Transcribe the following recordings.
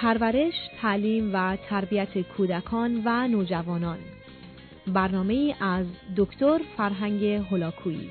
پرورش، تعلیم و تربیت کودکان و نوجوانان. برنامه‌ای از دکتر فرهنگ هولاکویی.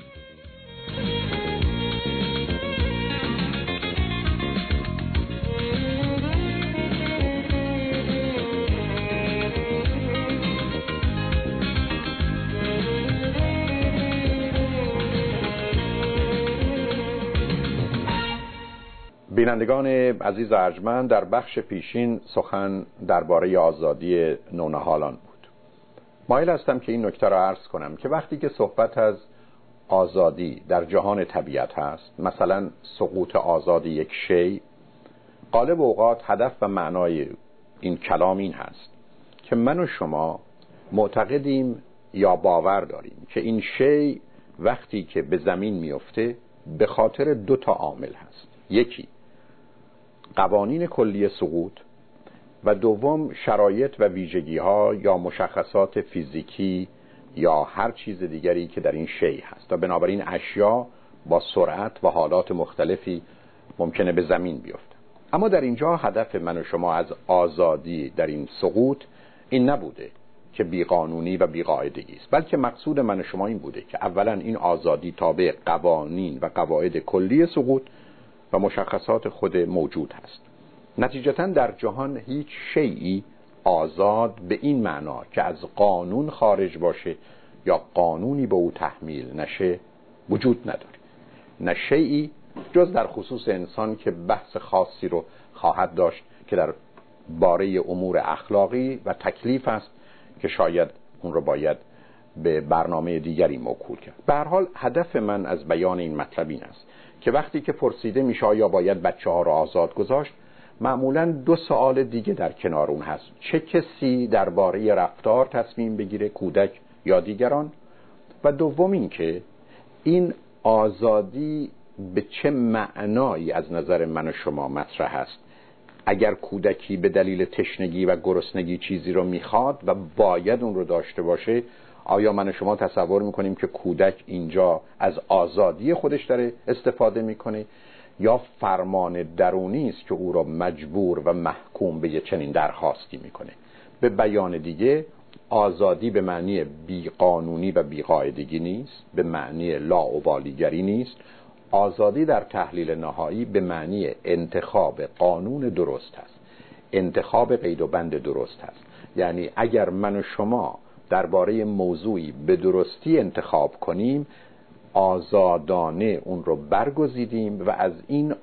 بینندگان عزیز و ارجمند، در بخش پیشین سخن درباره آزادی نونهالان بود. مایل هستم که این نکته را عرض کنم که وقتی که صحبت از آزادی در جهان طبیعت هست، مثلا سقوط آزادی یک شی، غالب اوقات هدف و معنای این کلام این هست که من و شما معتقدیم یا باور داریم که این شی وقتی که به زمین میفته به خاطر 2 عامل هست. یکی قوانین کلی سقوط و دوم شرایط و ویژگی ها یا مشخصات فیزیکی یا هر چیز دیگری که در این شی هست و بنابراین اشیا با سرعت و حالات مختلفی ممکنه به زمین بیفته. اما در اینجا هدف من و شما از آزادی در این سقوط این نبوده که بیقانونی و بیقاعدگی است، بلکه مقصود من و شما این بوده که اولا این آزادی تابع قوانین و قواعد کلی سقوط و مشخصات خود موجود هست. نتیجتاً در جهان هیچ شیئی آزاد به این معنا که از قانون خارج باشه یا قانونی به او تحمیل نشه وجود نداره. نه شیئی جز در خصوص انسان که بحث خاصی رو خواهد داشت که در باره امور اخلاقی و تکلیف است که شاید اون رو باید به برنامه دیگری موکول کرد. به هر حال هدف من از بیان این مطلب این است که وقتی که پرسیده میشه آیا باید بچه‌ها رو آزاد گذاشت، معمولاً 2 سوال دیگه در کنار اون هست. چه کسی درباره رفتار تصمیم بگیره، کودک یا دیگران؟ و دوم این که این آزادی به چه معنایی از نظر من و شما مطرح است. اگر کودکی به دلیل تشنگی و گرسنگی چیزی رو میخواد و باید اون رو داشته باشه، آیا من و شما تصور میکنیم که کودک اینجا از آزادی خودش داره استفاده میکنه یا فرمان درونی است که او را مجبور و محکوم به چنین درخواستی میکنه؟ به بیان دیگه، آزادی به معنی بیقانونی و بیقاعدگی نیست، به معنی لاابالیگری نیست. آزادی در تحلیل نهایی به معنی انتخاب قانون درست هست، انتخاب قید و بند درست هست. یعنی اگر من و شما درباره موضوعی به درستی انتخاب کنیم، آزادانه اون رو برگزیدیم و از این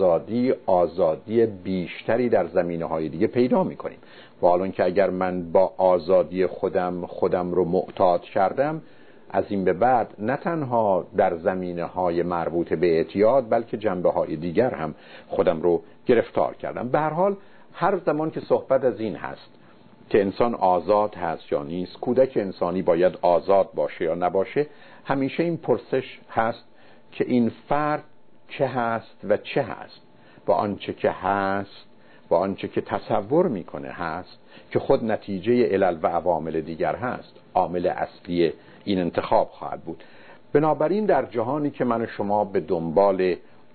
آزادی بیشتری در زمینه‌های دیگه پیدا می‌کنیم. و حالا که اگر من با آزادی خودم رو معتاد کردم، از این به بعد نه تنها در زمینه‌های مربوط به اعتیاد بلکه جنبه‌های دیگر هم خودم رو گرفتار کردم. به هر حال هر زمان که صحبت از این هست که انسان آزاد هست یا نیست، کودک انسانی باید آزاد باشه یا نباشه، همیشه این پرسش هست که این فرد چه هست و چه هست و آنچه که هست و آنچه که تصور میکنه هست که خود نتیجه علل و عوامل دیگر هست، عامل اصلی این انتخاب خواهد بود. بنابراین در جهانی که من و شما به دنبال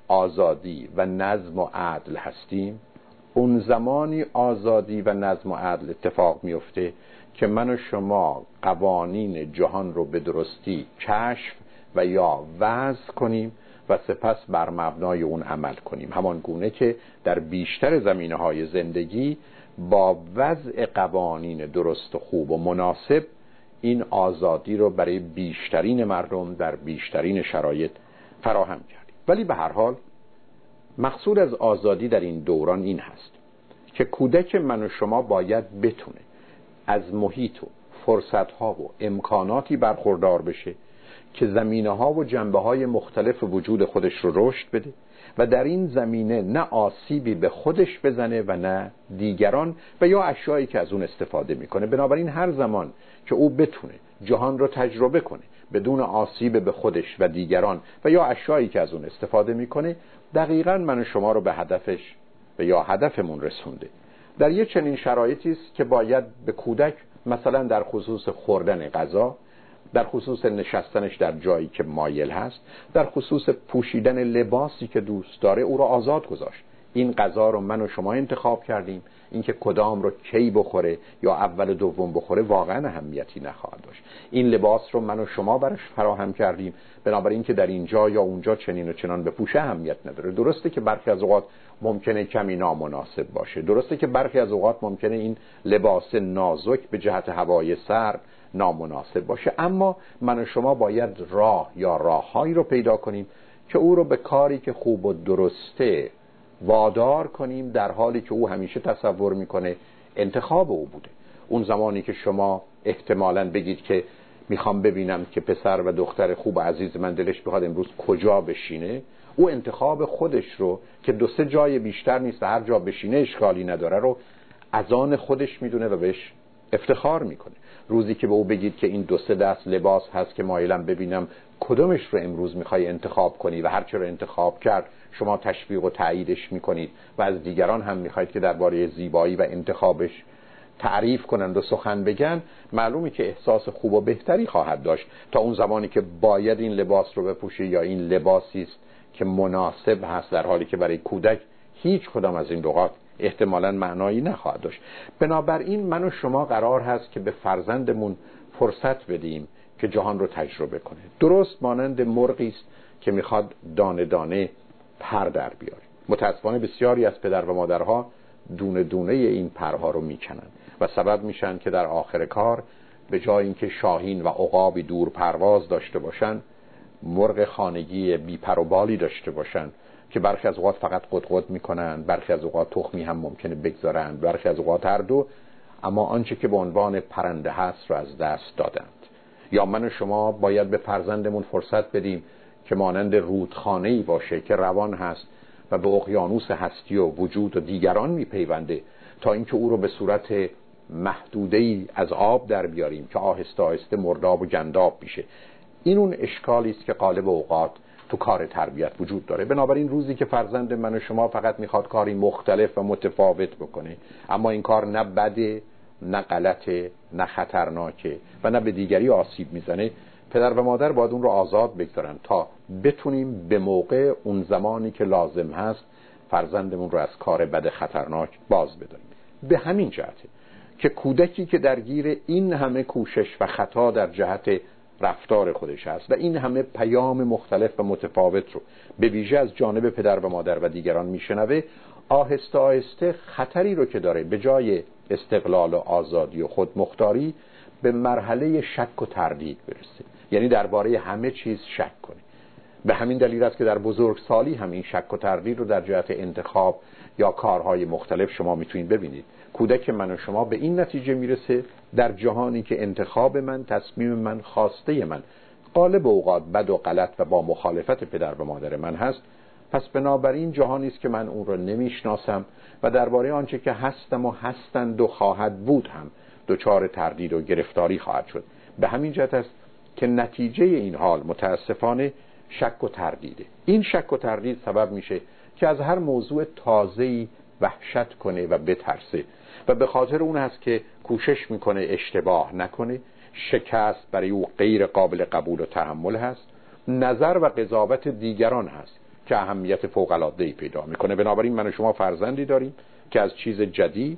آزادی و نظم و عدل هستیم، اون زمانی آزادی و نظم و عدل اتفاق میفته که من و شما قوانین جهان رو به درستی کشف و یا وضع کنیم و سپس بر مبنای اون عمل کنیم، همان گونه که در بیشتر زمینه‌های زندگی با وضع قوانین درست و خوب و مناسب این آزادی رو برای بیشترین مردم در بیشترین شرایط فراهم کردیم. ولی به هر حال مقصود از آزادی در این دوران این هست که کودک من و شما باید بتونه از محیط و فرصت‌ها و امکاناتی برخوردار بشه که زمینه‌ها و جنبه‌های مختلف وجود خودش رو رشد بده و در این زمینه نه آسیبی به خودش بزنه و نه دیگران و یا اشیایی که از اون استفاده میکنه. بنابراین هر زمان که او بتونه جهان رو تجربه کنه بدون آسیب به خودش و دیگران و یا اشیایی که از اون استفاده میکنه، دقیقاً من و شما رو به هدفش و یا هدفمون رسونده. در یک چنین شرایطی است که باید به کودک مثلا در خصوص خوردن غذا، در خصوص نشستنش در جایی که مایل هست، در خصوص پوشیدن لباسی که دوست داره او را آزاد گذاشت. این غذا رو من و شما انتخاب کردیم، اینکه کدام رو کی بخوره یا اول و دوم بخوره واقعا اهمیتی نخواهد داشت. این لباس رو من و شما براش فراهم کردیم، بنابراین که در اینجا یا اونجا چنین و چنان بپوشه اهمیت نداره. درسته که برخی از اوقات ممکنه کمی نامناسب باشه، درسته که برخی از اوقات ممکنه این لباس نازک به جهت هوای سرد نامناسب باشه، اما من و شما باید راه یا راههایی رو پیدا کنیم که او رو به کاری که خوب و درسته وادار کنیم، در حالی که او همیشه تصور میکنه انتخاب او بوده. اون زمانی که شما احتمالاً بگید که میخوام ببینم که پسر و دختر خوب و عزیز من دلش بخواد امروز کجا بشینه، او انتخاب خودش رو که 2-3 جای بیشتر نیست و هر جا بشینه اشکالی نداره رو از آن خودش میدونه و بهش افتخار میکنه. روزی که به او بگید که این 2-3 دست لباس هست که مایلم ببینم کدومش رو امروز میخوای انتخاب کنی و هر چه رو انتخاب کرد شما تشویق و تاییدش میکنید و از دیگران هم میخواید که درباره زیبایی و انتخابش تعریف کنند و سخن بگن، معلومه که احساس خوب و بهتری خواهد داشت تا اون زمانی که باید این لباس رو بپوشه یا این لباسی است که مناسب هست، در حالی که برای کودک هیچ کدام از این لغات احتمالاً معنایی نخواهد داشت. بنابراین من و شما قرار هست که به فرزندمون فرصت بدیم که جهان رو تجربه کنه، درست مانند مرغی است که میخواد دانه دانه پر در بیاره. متاسفانه بسیاری از پدر و مادرها دونه دونه این پرها رو میکنن و سبب میشن که در آخر کار به جای اینکه شاهین و عقابی دور پرواز داشته باشن، مرغ خانگی بی پر و بالی داشته باشن که برخی از اوقات فقط قدقد میکنن، برخی از اوقات تخمی هم ممکنه بگذارن، برخی از اوقات هر دو، اما آنچه که به عنوان پرنده هست رو از دست دادند. یا من و شما باید به فرزندمون فرصت بدیم که مانند رودخانه‌ای باشه که روان هست و به اقیانوس هستی و وجود و دیگران میپیونده، تا اینکه او رو به صورت محدوده‌ای از آب در بیاریم که آهسته آهسته مرداب و گنداب میشه. این اون اشکالی است که غالب اوقات تو کار تربیت وجود داره. بنابراین روزی که فرزند من و شما فقط میخواد کاری مختلف و متفاوت بکنه، اما این کار نه بده، نه غلطه، نه خطرناکه و نه به دیگری آسیب میزنه، پدر و مادر باید اون رو آزاد بگذارن تا بتونیم به موقع اون زمانی که لازم هست فرزندمون رو از کار بد خطرناک باز بداریم. به همین جهته که کودکی که درگیر این همه کوشش و خطا در جهت رفتار خودش هست و این همه پیام مختلف و متفاوت رو به ویژه از جانب پدر و مادر و دیگران میشنوه، آهسته آهسته خطری رو که داره به جای استقلال و آزادی و خودمختاری به مرحله شک و تردید برسه، یعنی درباره همه چیز شک کنه. به همین دلیل است که در بزرگسالی هم این شک و تردید رو در جهت انتخاب یا کارهای مختلف شما میتونید ببینید. کودک من و شما به این نتیجه میرسه در جهانی که انتخاب من، تصمیم من، خواسته من غالب اوقات بد و غلط و با مخالفت پدر و مادر من هست، پس بنابراین جهانی است که من اون رو نمیشناسم و درباره آنچه که هستم و هستند و خواهد بود هم دچار تردید و گرفتاری خواهد شد. به همین جهت است که نتیجه این حال متاسفانه شک و تردیده. این شک و تردید سبب میشه که از هر موضوع تازه‌ای وحشت کنه و بترسه و به خاطر اون هست که کوشش میکنه اشتباه نکنه، شکست برای او غیر قابل قبول و تحمل هست، نظر و قضاوت دیگران هست که اهمیت فوق‌العاده‌ای پیدا میکنه. بنابراین من و شما فرزندی داریم که از چیز جدید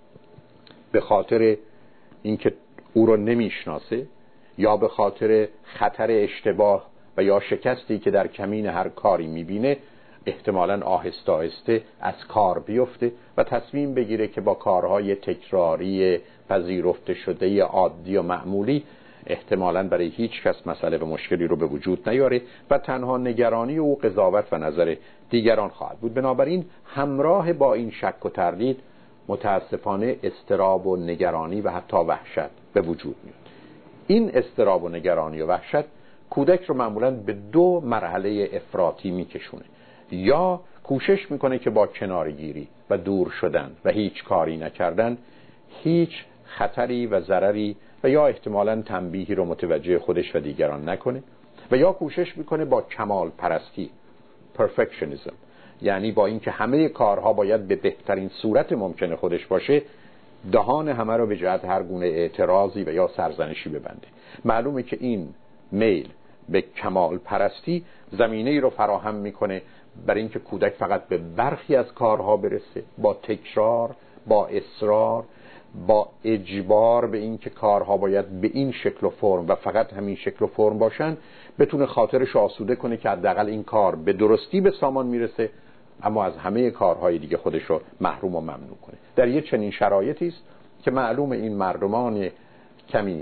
به خاطر اینکه او رو نمیشناسه یا به خاطر خطر اشتباه و یا شکستی که در کمین هر کاری میبینه احتمالاً آهسته آهسته از کار بیفته و تصمیم بگیره که با کارهای تکراری پذیرفته شده عادی و معمولی احتمالاً برای هیچ کس مسئله و مشکلی رو به وجود نیاره و تنها نگرانی او قضاوت و نظر دیگران خواهد بود. بنابراین همراه با این شک و تردید متاسفانه اضطراب و نگرانی و حتی وحشت به وجود میاد. این اضطراب و نگرانی و وحشت کودک رو معمولاً به 2 مرحله افراطی میکشونه. یا کوشش میکنه که با کنارگیری و دور شدن و هیچ کاری نکردن هیچ خطری و ضرری و یا احتمالاً تنبیهی رو متوجه خودش و دیگران نکنه، و یا کوشش میکنه با کمال پرستی perfectionism، یعنی با اینکه همه کارها باید به بهترین صورت ممکن خودش باشه، دهان همه رو به جهت هر گونه اعتراضی و یا سرزنشی ببنده. معلومه که این میل به کمال پرستی زمینه‌ای رو فراهم میکنه برای اینکه کودک فقط به برخی از کارها برسه، با تکرار، با اصرار، با اجبار به اینکه کارها باید به این شکل و فرم و فقط همین شکل و فرم باشن، بتونه خاطرش آسوده کنه که حداقل این کار به درستی به سامان میرسه، اما از همه کارهای دیگه خودش رو محروم و ممنوع کنه. در یه چنین شرایطی است که معلوم این مردمان کمی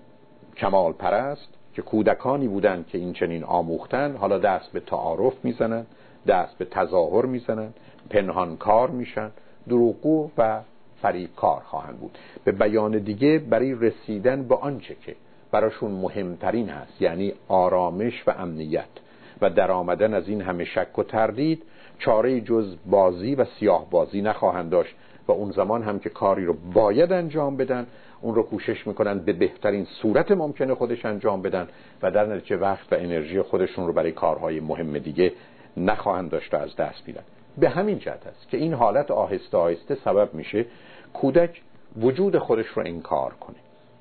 کمال پرست که کودکانی بودن که این چنین آموختن، حالا دست به تعارف میزنن، دست به تظاهر میزنن، پنهان کار میشن، دروغگو و فریب کار خواهند بود. به بیان دیگه، برای رسیدن به آنچه که براشون مهمترین هست، یعنی آرامش و امنیت و در آمدن از این همه شک و تردید، چاره جز بازی و سیاه بازی نخواهند داشت و اون زمان هم که کاری رو باید انجام بدن، اون رو کوشش میکنن به بهترین صورت ممکنه خودش انجام بدن و در نتیجه وقت و انرژی خودشون رو برای کارهای مهم دیگه نخواهند داشت و از دست میدن. به همین جهت است که این حالت آهسته آهسته سبب میشه کودک وجود خودش رو انکار کنه،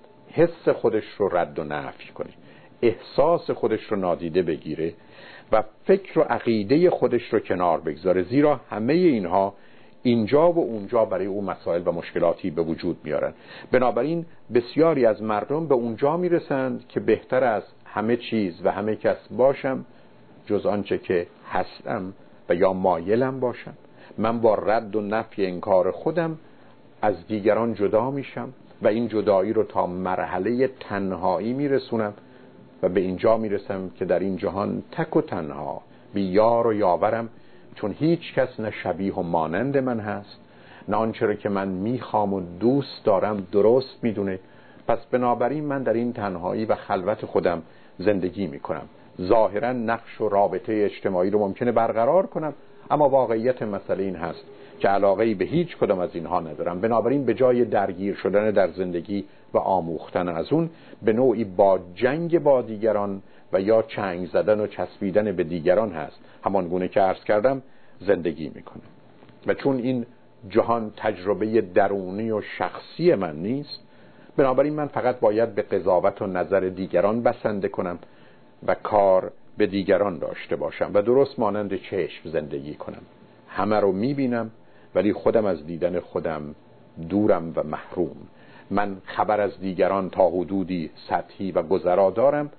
حس خودش رو رد و نفی کنه، احساس خودش رو نادیده بگیره و فکر و عقیده خودش رو کنار بگذاره، زیرا همه اینها اینجا و اونجا برای او مسائل و مشکلاتی به وجود میارن. بنابراین بسیاری از مردم به اونجا میرسند که بهتر از همه چیز و همه کس باشم جز آنچه که هستم و یا مایلم باشم. من با رد و نفی انکار خودم از دیگران جدا میشم و این جدایی رو تا مرحله تنهایی میرسونم و به اینجا میرسم که در این جهان تک و تنها بی یار و یاورم، چون هیچ کس نه شبیه و مانند من هست، نه آنچه را که من میخوام و دوست دارم درست میدونه. پس بنابراین من در این تنهایی و خلوت خودم زندگی میکنم. ظاهرا نقش و رابطه اجتماعی رو ممکنه برقرار کنم، اما واقعیت مسئله این هست که علاقه‌ای به هیچ کدام از اینها ندارم. بنابراین به جای درگیر شدن در زندگی و آموختن از اون، به نوعی با جنگ با دیگران و یا چنگ زدن و چسبیدن به دیگران هست، همان گونه که عرض کردم زندگی میکنه. و چون این جهان تجربه درونی و شخصی من نیست، بنابراین من فقط باید به قضاوت و نظر دیگران بسنده کنم و کار به دیگران داشته باشم و درست مانند چشم زندگی کنم. همه رو میبینم ولی خودم از دیدن خودم دورم و محروم. من خبر از دیگران تا حدودی سطحی و گذرا دارم،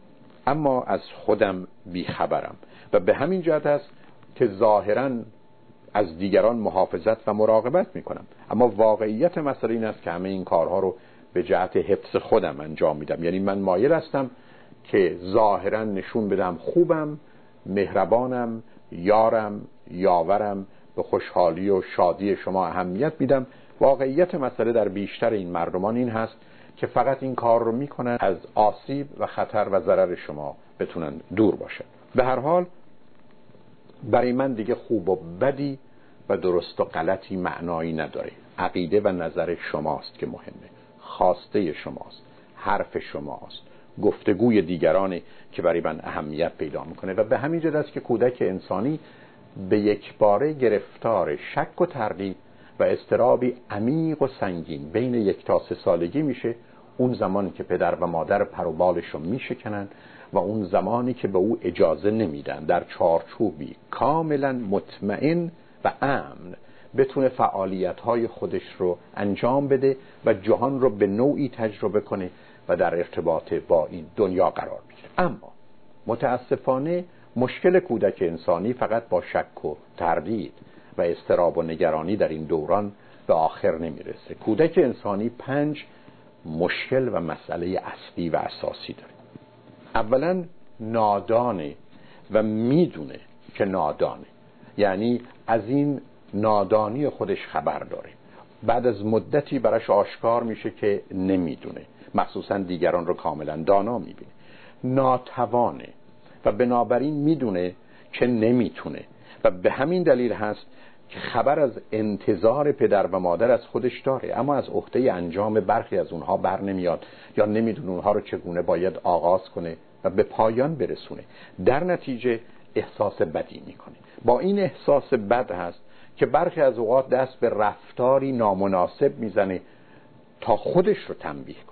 اما از خودم بیخبرم و به همین جهت است که ظاهراً از دیگران محافظت و مراقبت میکنم، اما واقعیت مسئله این است که همه این کارها رو به جهت حفظ خودم انجام میدم. یعنی من مایل هستم که ظاهراً نشون بدم خوبم، مهربانم، یارم، یاورم، به خوشحالی و شادی شما اهمیت میدم. واقعیت مسئله در بیشتر این مردمان این هست که فقط این کار رو میکنن از آسیب و خطر و ضرر شما بتونن دور باشن. به هر حال برای من دیگه خوب و بدی و درست و غلطی معنایی نداره. عقیده و نظر شماست که مهمه، خواسته شماست، حرف شماست، گفتگوی دیگرانی که برای من اهمیت پیدا میکنه. و به همین جهت است که کودک انسانی به یک باره گرفتار شک و تردید و اضطرابی عمیق و سنگین بین 1 تا 3 سالگی میشه. اون زمانی که پدر و مادر پر و بالش رو میشکنن و اون زمانی که به او اجازه نمیدن در چارچوبی کاملا مطمئن و امن بتونه فعالیت‌های خودش رو انجام بده و جهان رو به نوعی تجربه کنه و در ارتباط با این دنیا قرار بگیره. اما متاسفانه مشکل کودک انسانی فقط با شک و تردید و اضطراب و نگرانی در این دوران به آخر نمیرسه. کودک انسانی 5 مشکل و مسئله اصلی و اساسی داره. اولا نادانه و میدونه که نادانه، یعنی از این نادانی خودش خبر داره. بعد از مدتی براش آشکار میشه که نمیدونه، مخصوصا دیگران رو کاملا دانا میبینه. ناتوانه و بنابراین میدونه که نمیتونه و به همین دلیل هست که خبر از انتظار پدر و مادر از خودش داره، اما از عهده انجام برخی از اونها بر نمیاد یا نمیدونه اونها رو چگونه باید آغاز کنه و به پایان برسونه. در نتیجه احساس بدی میکنه. با این احساس بد هست که برخی از اوقات دست به رفتاری نامناسب میزنه تا خودش رو تنبیه کنه.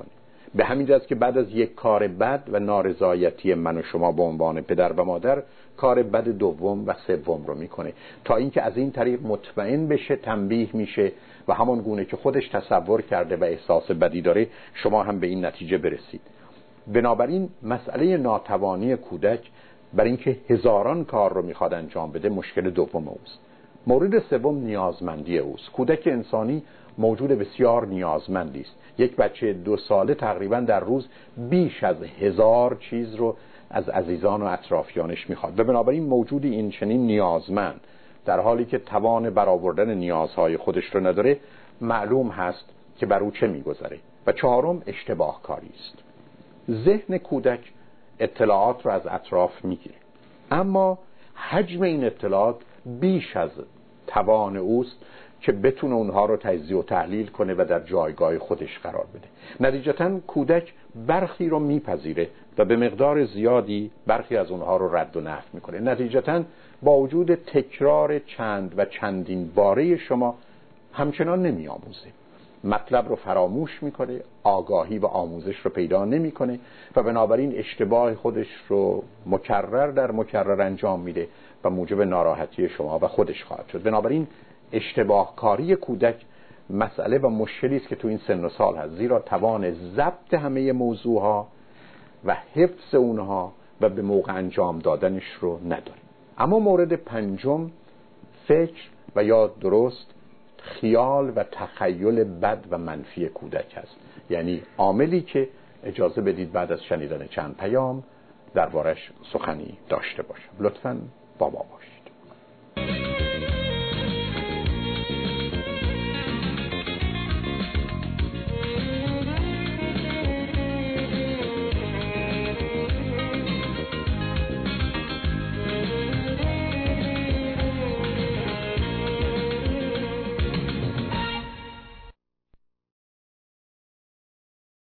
به همین جهت که بعد از یک کار بد و نارضایتی من و شما به عنوان پدر و مادر، کار بد دوم و سوم رو میکنه تا اینکه از این طریق مطمئن بشه، تنبیه میشه و همون گونه که خودش تصور کرده و احساس بدی داره شما هم به این نتیجه برسید. بنابراین مسئله ناتوانی کودک برای اینکه هزاران کار رو میخواد انجام بده مشکل دوم اوست. مورد سوم نیازمندی اوست. کودک انسانی موجود بسیار نیازمندی است. یک بچه 2 ساله تقریبا در روز بیش از 1000 چیز رو از عزیزان و اطرافیانش میخواد و بنابراین موجود این چنین نیازمند در حالی که توان برآوردن نیازهای خودش رو نداره، معلوم هست که بر او چه میگذره. و چهارم اشتباه کاری است. ذهن کودک اطلاعات رو از اطراف میگیره، اما حجم این اطلاعات بیش از توان اوست که بتونه اونها رو تجزیه و تحلیل کنه و در جایگاه خودش قرار بده. نتیجتاً کودک برخی رو میپذیره و به مقدار زیادی برخی از اونها رو رد و نفی میکنه. نتیجتاً با وجود تکرار چند و چندین باره شما همچنان نمیآموزه، مطلب رو فراموش میکنه، آگاهی و آموزش رو پیدا نمیکنه و بنابراین اشتباه خودش رو مکرر در مکرر انجام میده و موجب ناراحتی شما و خودش خواهد شد. بنابراین اشتباه کاری کودک مسئله و مشکلی است که تو این سن و سال هست، زیرا توان ضبط همه موضوعها و حفظ اونها و به موقع انجام دادنش رو نداره. اما مورد پنجم فکر و یا درست خیال و تخیل بد و منفی کودک هست، یعنی عاملی که اجازه بدید بعد از شنیدن چند پیام دربارش سخنی داشته باشم. لطفاً با ما باشید.